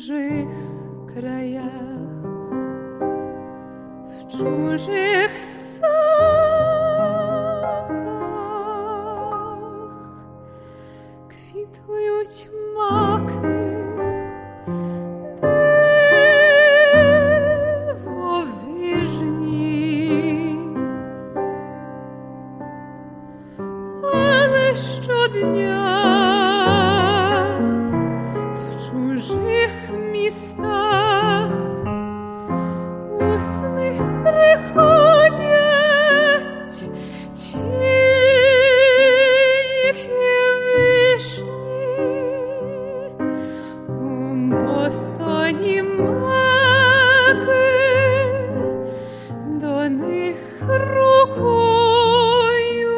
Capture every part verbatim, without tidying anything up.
чужих краях, в чужих садах квітують маки, дивовижні, але щодня в чужих містах у сни приходять тихі вишні, у Бостоні маки, до них рукою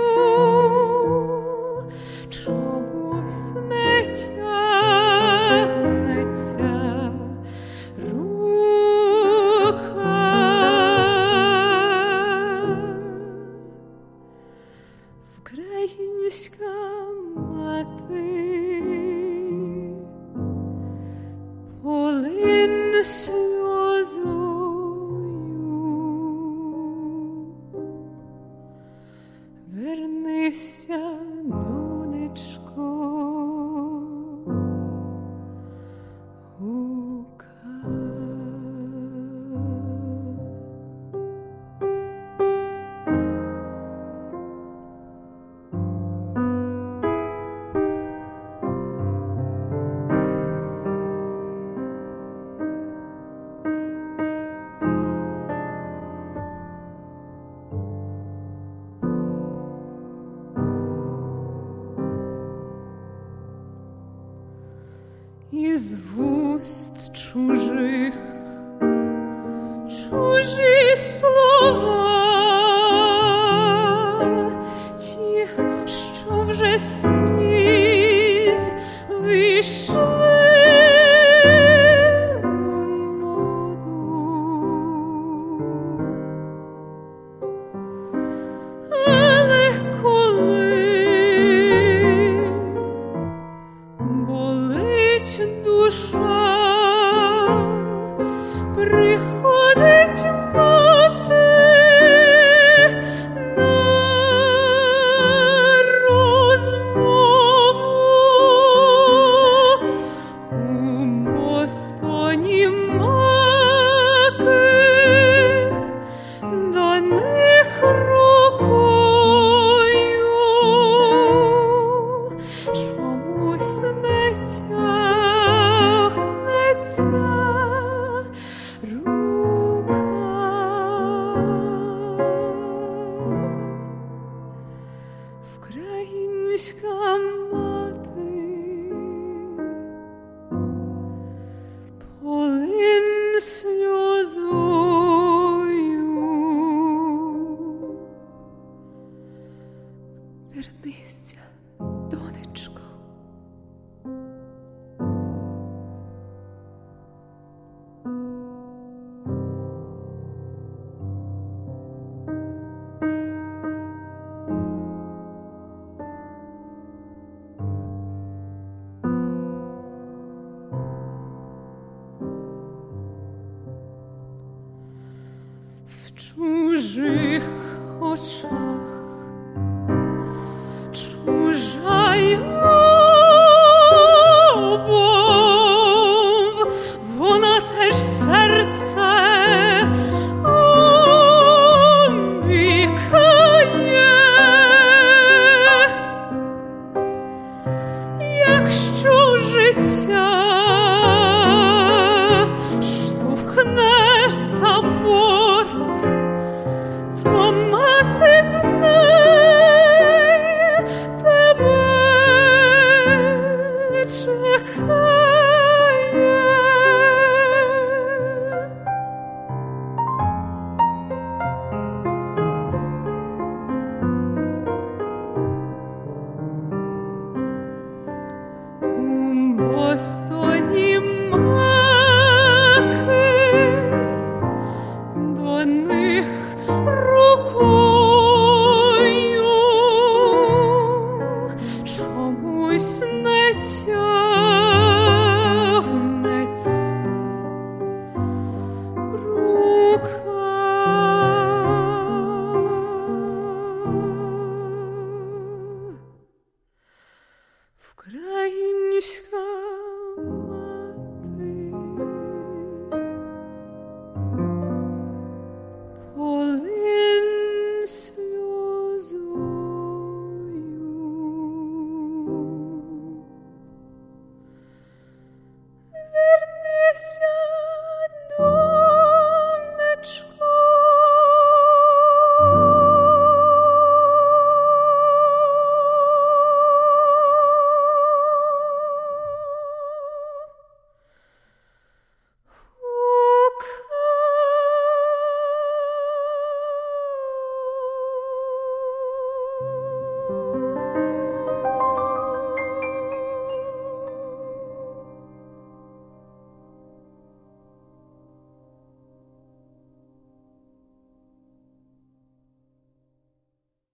чомусь не тягнеться рука. Українська мати полин сльозою, вернися, донечко, гука. Із вуст чужих чужі слова, ті, що вже скрізь вийшли у моду. Але коли болить душа, приходить мати на розмову. У Бостоні маки, до них рукою чомусь не тягнеться рука. Українська мати полин сльозою, вернися, донечко. В чужих очах чужа любов, вона теж серце обікає. Якщо життя штовхне за борт, то мати знає, тебе чекає. У Бостоні маки, до них руки